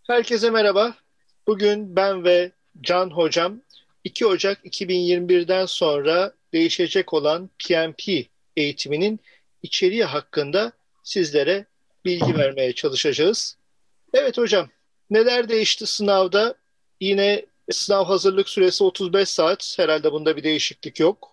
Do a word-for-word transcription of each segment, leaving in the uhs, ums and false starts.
Herkese merhaba. Bugün ben ve Can Hocam iki Ocak iki bin yirmi birden sonra değişecek olan P M P eğitiminin içeriği hakkında sizlere bilgi vermeye çalışacağız. Evet hocam, neler değişti sınavda? Yine sınav hazırlık süresi otuz beş saat. Herhalde bunda bir değişiklik yok.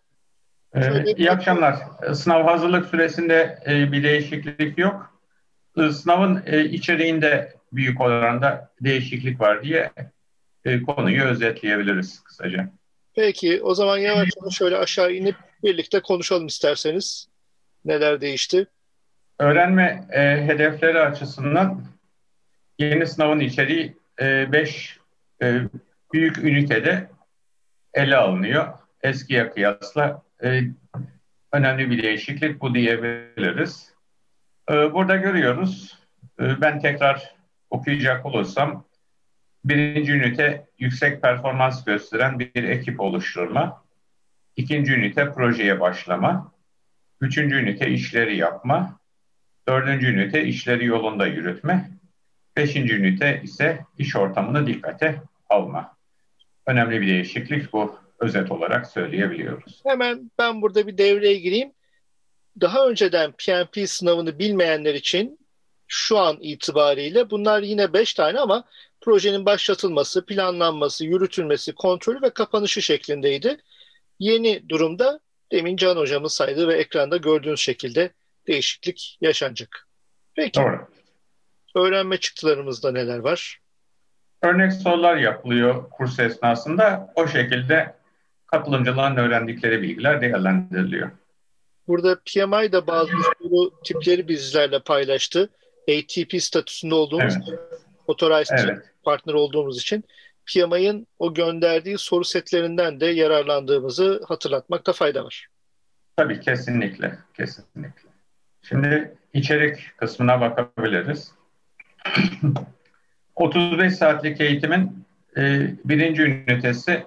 Ee, Şöyle bir iyi bakalım. akşamlar. Ee, Sınav hazırlık süresinde e, bir değişiklik yok. Ee, Sınavın e, içeriğinde büyük oranda değişiklik var diye e, konuyu özetleyebiliriz kısaca. Peki, o zaman yavaş yavaş şöyle aşağı inip birlikte konuşalım isterseniz. Neler değişti? Öğrenme e, hedefleri açısından yeni sınavın içeriği beş büyük ünitede ele alınıyor. Eskiye kıyasla e, önemli bir değişiklik bu diyebiliriz. Ee, Burada görüyoruz, e, ben tekrar okuyacak olursam, birinci ünite yüksek performans gösteren bir ekip oluşturma, ikinci ünite projeye başlama, üçüncü ünite işleri yapma, dördüncü ünite işleri yolunda yürütme, beşinci ünite ise iş ortamını dikkate alma. Önemli bir değişiklik bu, özet olarak söyleyebiliyoruz. Hemen ben burada bir devreye gireyim. Daha önceden P M P sınavını bilmeyenler için şu an itibariyle bunlar yine beş tane ama projenin başlatılması, planlanması, yürütülmesi, kontrolü ve kapanışı şeklindeydi. Yeni durumda demin Can Hocam'ın saydığı ve ekranda gördüğünüz şekilde değişiklik yaşanacak. Peki, Doğru. öğrenme çıktılarımızda neler var? Örnek sorular yapılıyor kurs esnasında. O şekilde katılımcıların öğrendikleri bilgiler değerlendiriliyor. Burada P M I da bazı soru tipleri bizlerle paylaştı. A T P statüsünde olduğumuz Evet, için, Authorized Trainer evet. Partner olduğumuz için P M I'nin o gönderdiği soru setlerinden de yararlandığımızı hatırlatmakta fayda var. Tabii kesinlikle, kesinlikle. Şimdi içerik kısmına bakabiliriz. otuz beş saatlik eğitimin e, birinci ünitesi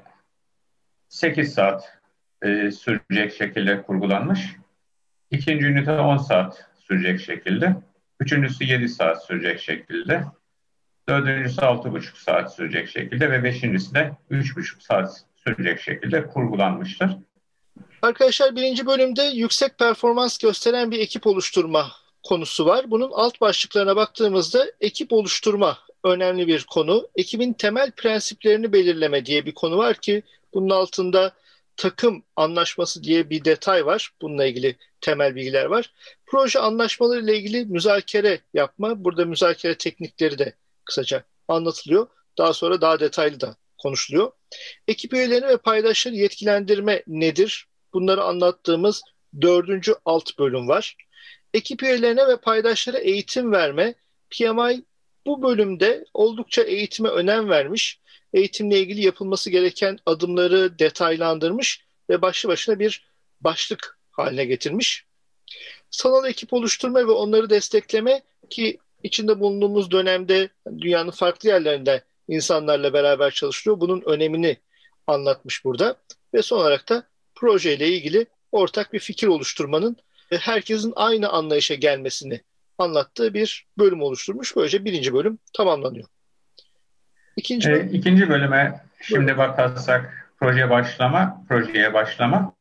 sekiz saat e, sürecek şekilde kurgulanmış. İkinci ünite on saat sürecek şekilde. Üçüncüsü yedi saat sürecek şekilde. Dördüncüsü altı buçuk saat sürecek şekilde ve beşincisi de üç buçuk saat sürecek şekilde kurgulanmıştır. Arkadaşlar, birinci bölümde yüksek performans gösteren bir ekip oluşturma konusu var. Bunun alt başlıklarına baktığımızda ekip oluşturma önemli bir konu. Ekibin temel prensiplerini belirleme diye bir konu var ki bunun altında takım anlaşması diye bir detay var. Bununla ilgili temel bilgiler var. Proje anlaşmaları ile ilgili müzakere yapma. Burada müzakere teknikleri de kısaca anlatılıyor. Daha sonra daha detaylı da konuşuluyor. Ekip üyelerini ve paydaşları yetkilendirme nedir? Bunları anlattığımız dördüncü alt bölüm var. Ekip üyelerine ve paydaşlara eğitim verme. P M I bu bölümde oldukça eğitime önem vermiş. Eğitimle ilgili yapılması gereken adımları detaylandırmış ve başlı başına bir başlık haline getirmiş. Sanal ekip oluşturma ve onları destekleme ki içinde bulunduğumuz dönemde dünyanın farklı yerlerinde insanlarla beraber çalışılıyor. Bunun önemini anlatmış burada. Ve son olarak da projeyle ilgili ortak bir fikir oluşturmanın herkesin aynı anlayışa gelmesini anlattığı bir bölüm oluşturmuş. Böylece birinci bölüm tamamlanıyor. İkinci E, bölüm, ikinci bölüme buyurun. şimdi bakarsak proje başlama, projeye başlama.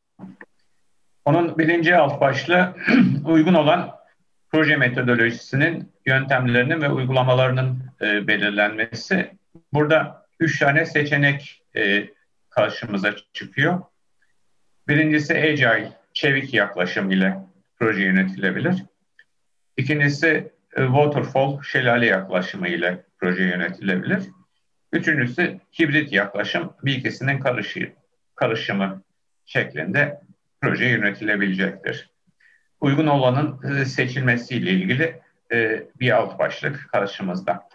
Onun birinci alt başlığı uygun olan proje metodolojisinin, yöntemlerinin ve uygulamalarının e, belirlenmesi. Burada üç tane seçenek e, karşımıza çıkıyor. Birincisi Agile, çevik yaklaşım ile proje yönetilebilir. İkincisi e, Waterfall, şelale yaklaşımı ile proje yönetilebilir. Üçüncüsü hibrit yaklaşım, bir ikisinin karışı, karışımı şeklinde proje yönetilebilecektir. Uygun olanın e, seçilmesiyle ilgili e, bir alt başlık karşımızda.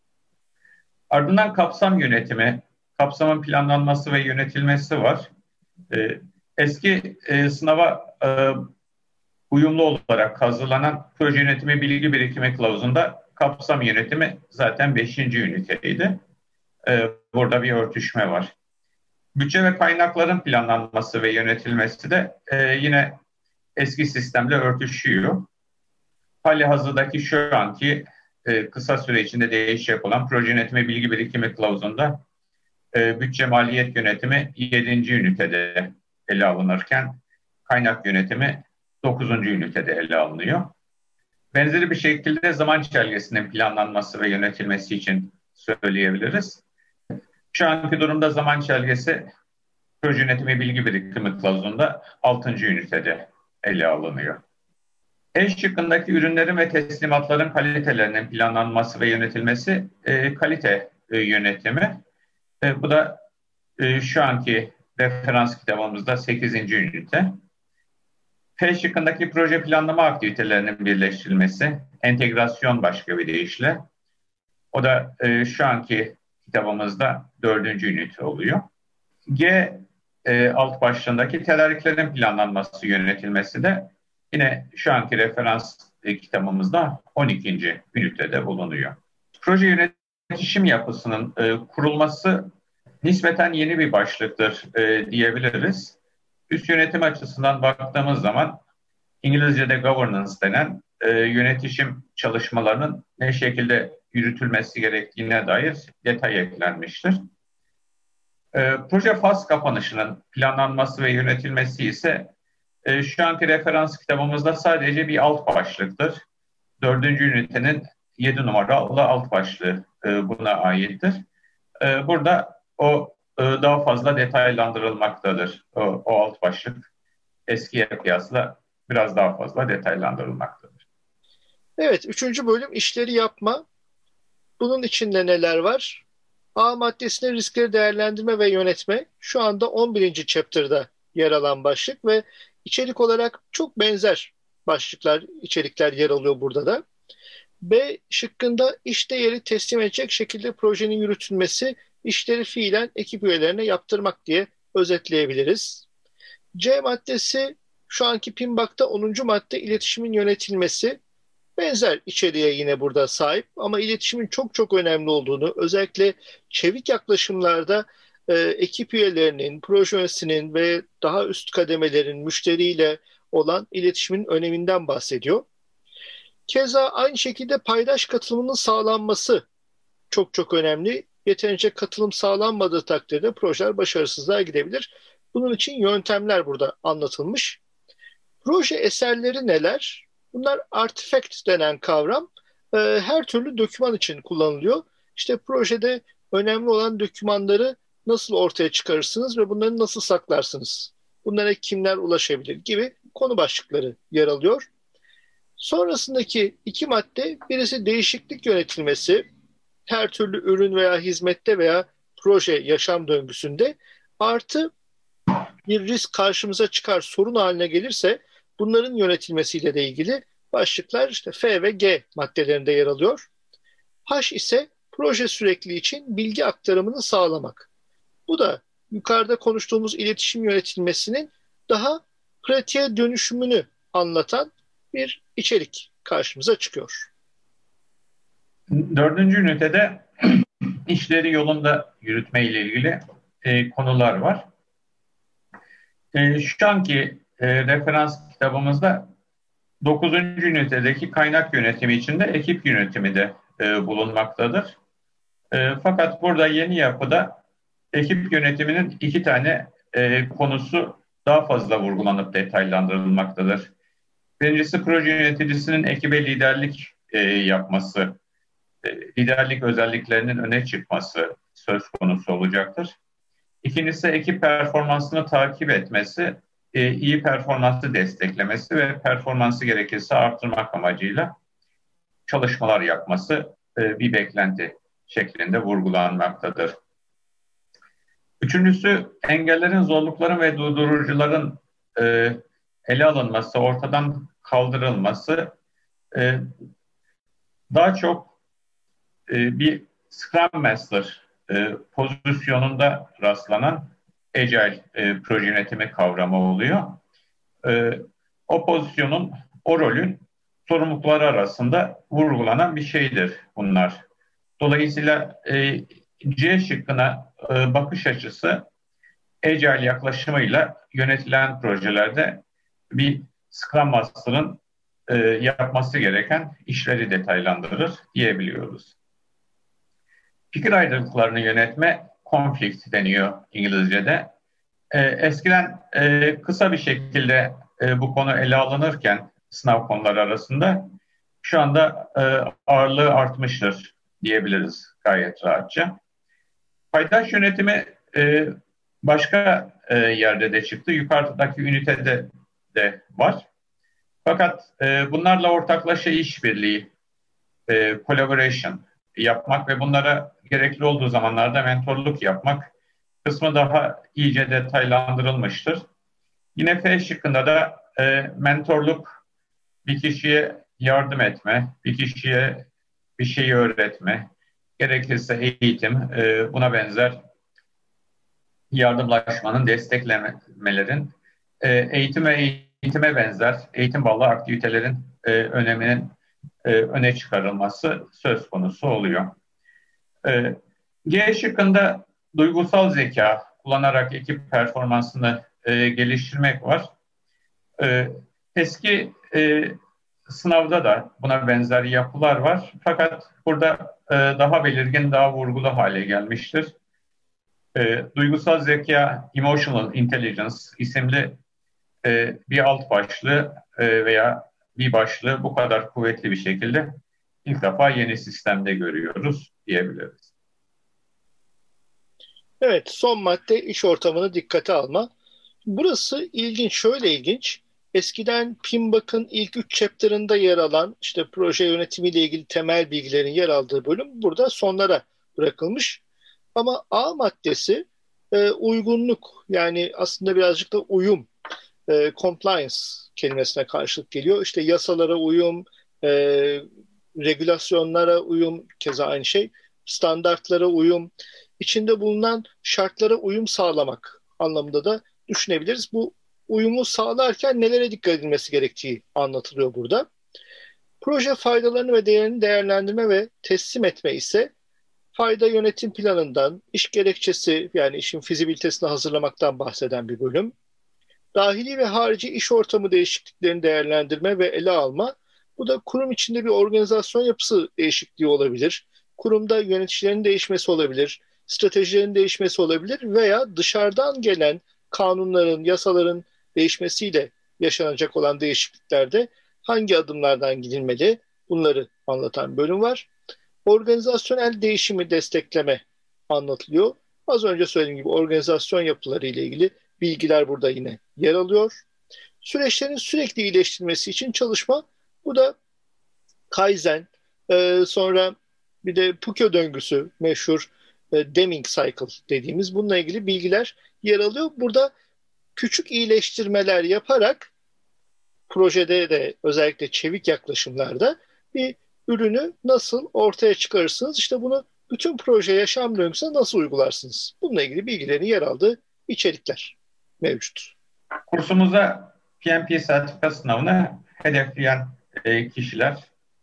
Ardından kapsam yönetimi, kapsamın planlanması ve yönetilmesi var. E, Eski e, sınava e, uyumlu olarak hazırlanan proje yönetimi bilgi birikimi kılavuzunda kapsam yönetimi zaten beşinci üniteydi. E, burada bir örtüşme var. Bütçe ve kaynakların planlanması ve yönetilmesi de e, yine eski sistemle örtüşüyor. Halihazırdaki şu anki e, kısa süre içinde değişecek olan proje yönetimi bilgi birikimi kılavuzunda e, bütçe maliyet yönetimi yedinci ünitede ele alınırken kaynak yönetimi dokuzuncu ünitede ele alınıyor. Benzeri bir şekilde zaman çizelgesinin planlanması ve yönetilmesi için söyleyebiliriz. Şu anki durumda zaman çizelgesi proje yönetimi bilgi birikimi kılavuzunda altıncı ünitede ele alınıyor. E şıkkındaki ürünlerin ve teslimatların kalitelerinin planlanması ve yönetilmesi e, kalite e, yönetimi. E, bu da e, şu anki referans kitabımızda sekizinci ünite. F şıkkındaki proje planlama aktivitelerinin birleştirilmesi, entegrasyon başka bir deyişle. O da e, şu anki kitabımızda dördüncü ünite oluyor. G e, alt başlığındaki tedariklerin planlanması, yönetilmesi de yine şu anki referans e, kitabımızda on ikinci ünitede bulunuyor. Proje yönetişim yapısının e, kurulması nispeten yeni bir başlıktır e, diyebiliriz. Üst yönetim açısından baktığımız zaman İngilizce'de governance denen e, yönetişim çalışmalarının ne şekilde yürütülmesi gerektiğine dair detay eklenmiştir. E, proje faz kapanışının planlanması ve yönetilmesi ise e, şu anki referans kitabımızda sadece bir alt başlıktır. Dördüncü ünitenin yedi numaralı alt başlığı e, buna aittir. E, burada o e, daha fazla detaylandırılmaktadır. O, o alt başlık eskiye kıyasla biraz daha fazla detaylandırılmaktadır. Evet, üçüncü bölüm işleri yapma. Bunun içinde neler var? A maddesinde riskleri değerlendirme ve yönetme. Şu anda on birinci chapter'da yer alan başlık ve içerik olarak çok benzer başlıklar, içerikler yer alıyor burada da. B şıkkında iş değeri teslim edecek şekilde projenin yürütülmesi, işleri fiilen ekip üyelerine yaptırmak diye özetleyebiliriz. C maddesi şu anki PMBOK'ta onuncu madde iletişimin yönetilmesi. Benzer içeriğe yine burada sahip ama iletişimin çok çok önemli olduğunu, özellikle çevik yaklaşımlarda e, ekip üyelerinin, proje yöneticisinin ve daha üst kademelerin müşteriyle olan iletişimin öneminden bahsediyor. Keza aynı şekilde paydaş katılımının sağlanması çok çok önemli. Yeterince katılım sağlanmadığı takdirde projeler başarısızlığa gidebilir. Bunun için yöntemler burada anlatılmış. Proje eserleri neler? Bunlar artifact denen kavram. E, her türlü doküman için kullanılıyor. İşte projede önemli olan dokümanları nasıl ortaya çıkarırsınız ve bunları nasıl saklarsınız? Bunlara kimler ulaşabilir gibi konu başlıkları yer alıyor. Sonrasındaki iki madde, birisi değişiklik yönetilmesi, her türlü ürün veya hizmette veya proje yaşam döngüsünde, artı bir risk karşımıza çıkar, sorun haline gelirse bunların yönetilmesiyle de ilgili başlıklar işte F ve G maddelerinde yer alıyor. H ise proje sürekliliği için bilgi aktarımını sağlamak. Bu da yukarıda konuştuğumuz iletişim yönetilmesinin daha pratiğe dönüşümünü anlatan bir içerik karşımıza çıkıyor. Dördüncü ünitede işleri yolunda yürütme ile ilgili e, konular var. E, şu anki e, referans kitabımızda dokuzuncu ünitedeki kaynak yönetimi içinde ekip yönetimi de e, bulunmaktadır. E, fakat burada yeni yapıda ekip yönetiminin iki tane e, konusu daha fazla vurgulanıp detaylandırılmaktadır. Birincisi proje yöneticisinin ekibe liderlik e, yapması, e, liderlik özelliklerinin öne çıkması söz konusu olacaktır. İkincisi ekip performansını takip etmesi, e, iyi performansı desteklemesi ve performansı gerekirse artırmak amacıyla çalışmalar yapması e, bir beklenti şeklinde vurgulanmaktadır. Üçüncüsü engellerin, zorlukların ve durdurucuların e, ele alınması, ortadan kaldırılması, e, daha çok e, bir Scrum Master e, pozisyonunda rastlanan Agile e, proje yönetimi kavramı oluyor. E, o pozisyonun, o rolün sorumlulukları arasında vurgulanan bir şeydir bunlar. Dolayısıyla e, C şıkkına e, bakış açısı Agile yaklaşımıyla yönetilen projelerde bir Scrum Master'ın e, yapması gereken işleri detaylandırır diyebiliyoruz. Fikir ayrılıklarını yönetme, conflict deniyor İngilizce'de. E, eskiden e, kısa bir şekilde e, bu konu ele alınırken sınav konuları arasında şu anda e, ağırlığı artmıştır diyebiliriz gayet rahatça. Paydaş yönetimi e, başka e, yerde de çıktı. Yukarıdaki ünitede de var. Fakat e, bunlarla ortaklaşa işbirliği, e, collaboration yapmak ve bunlara gerekli olduğu zamanlarda mentorluk yapmak kısmı daha iyice detaylandırılmıştır. Yine F şıkkında da e, mentorluk bir kişiye yardım etme, bir kişiye bir şeyi öğretme, gerekirse eğitim, e, buna benzer yardımlaşmanın, desteklemelerin, e, eğitim ve eğitime benzer eğitim bağlı aktivitelerin e, öneminin e, öne çıkarılması söz konusu oluyor. E, G şıkkında duygusal zeka kullanarak ekip performansını e, geliştirmek var. E, eski e, sınavda da buna benzer yapılar var. Fakat burada e, daha belirgin, daha vurgulu hale gelmiştir. E, duygusal zeka, emotional intelligence isimli e, bir alt başlığı e, veya bir başlığı bu kadar kuvvetli bir şekilde ilk defa yeni sistemde görüyoruz diyebiliriz. Evet, son madde iş ortamını dikkate alma. Burası ilginç, şöyle ilginç. Eskiden PMBOK'un ilk üç chapter'ında yer alan işte proje yönetimiyle ilgili temel bilgilerin yer aldığı bölüm burada sonlara bırakılmış. Ama A maddesi e, uygunluk, yani aslında birazcık da uyum, e, compliance kelimesine karşılık geliyor. İşte yasalara uyum, e, regülasyonlara uyum, keza aynı şey, standartlara uyum, içinde bulunan şartlara uyum sağlamak anlamında da düşünebiliriz. Bu uyumu sağlarken nelere dikkat edilmesi gerektiği anlatılıyor burada. Proje faydalarını ve değerini değerlendirme ve teslim etme ise fayda yönetim planından, iş gerekçesi yani işin fizibilitesini hazırlamaktan bahseden bir bölüm. Dahili ve harici iş ortamı değişikliklerini değerlendirme ve ele alma. Bu da kurum içinde bir organizasyon yapısı değişikliği olabilir. Kurumda yöneticilerin değişmesi olabilir, stratejilerin değişmesi olabilir veya dışarıdan gelen kanunların, yasaların değişmesiyle yaşanacak olan değişikliklerde hangi adımlardan gidilmeli? Bunları anlatan bölüm var. Organizasyonel değişimi destekleme anlatılıyor. Az önce söylediğim gibi organizasyon yapıları ile ilgili bilgiler burada yine yer alıyor. Süreçlerin sürekli iyileştirilmesi için çalışma. Bu da Kaizen, e, sonra bir de Pukyo döngüsü meşhur, e, Deming Cycle dediğimiz bununla ilgili bilgiler yer alıyor. Burada küçük iyileştirmeler yaparak projede de özellikle çevik yaklaşımlarda bir ürünü nasıl ortaya çıkarırsınız? İşte bunu bütün proje yaşam döngüsüne nasıl uygularsınız? Bununla ilgili bilgilerin yer aldığı içerikler mevcut. Kursumuza P M P sertifika sınavına hedefleyen e, kişiler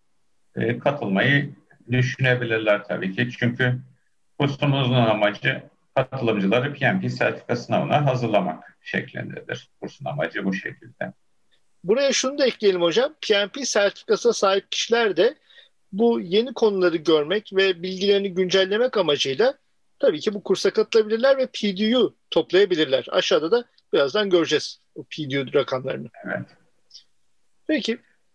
e, katılmayı düşünebilirler tabii ki. Çünkü kursumuzun amacı katılımcıları P M P sertifika sınavına hazırlamak şeklindedir. Kursun amacı bu şekilde. Buraya şunu da ekleyelim hocam. P M P sertifikasına sahip kişiler de bu yeni konuları görmek ve bilgilerini güncellemek amacıyla tabii ki bu kursa katılabilirler ve P D U toplayabilirler. Aşağıda da birazdan göreceğiz o P D U rakamlarını. Evet. Peki.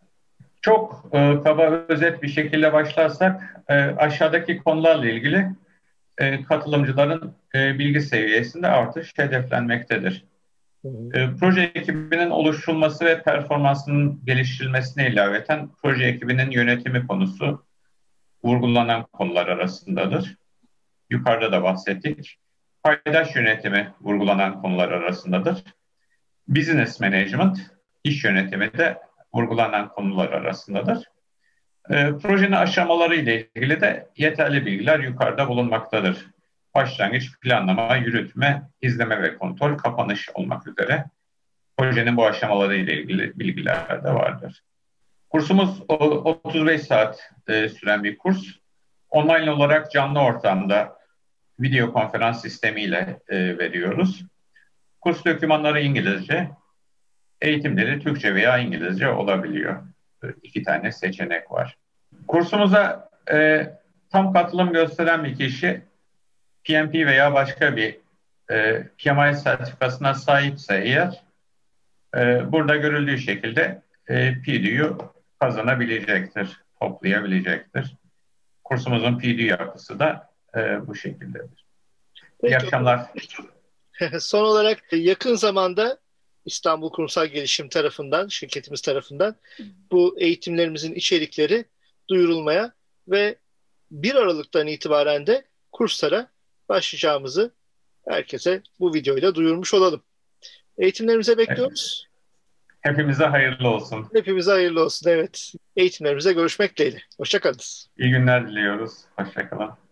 Çok e, kaba özet bir şekilde başlarsak e, aşağıdaki konularla ilgili e, katılımcıların e, bilgi seviyesinde artış hedeflenmektedir. E, proje ekibinin oluşturulması ve performansının geliştirilmesine ilaveten proje ekibinin yönetimi konusu vurgulanan konular arasındadır. Yukarıda da bahsettik. Paydaş yönetimi vurgulanan konular arasındadır. Business management, iş yönetimi de vurgulanan konular arasındadır. E, projenin aşamaları ile ilgili de yeterli bilgiler yukarıda bulunmaktadır. Başlangıç, planlama, yürütme, izleme ve kontrol, kapanış olmak üzere projenin bu aşamaları ile ilgili bilgiler de vardır. Kursumuz otuz beş saat e, süren bir kurs. Online olarak canlı ortamda video konferans sistemiyle e, veriyoruz. Kurs dokümanları İngilizce, eğitimleri Türkçe veya İngilizce olabiliyor. iki tane seçenek var. Kursumuza e, tam katılım gösteren bir kişi P M P veya başka bir e, P M I sertifikasına sahipse eğer e, burada görüldüğü şekilde e, P D U'yu kazanabilecektir, toplayabilecektir. Kursumuzun P D U yapısı da e, bu şekildedir. Peki. İyi akşamlar. Son olarak yakın zamanda İstanbul Kurumsal Gelişim tarafından, şirketimiz tarafından bu eğitimlerimizin içerikleri duyurulmaya ve bir Aralık'tan itibaren de kurslara başlayacağımızı herkese bu videoyla duyurmuş olalım. Eğitimlerimize bekliyoruz. Hepimize hayırlı olsun. Hepimize hayırlı olsun, evet. Eğitimlerimize görüşmek dileğiyle. Hoşça kalınız. İyi günler diliyoruz. Hoşça kalın.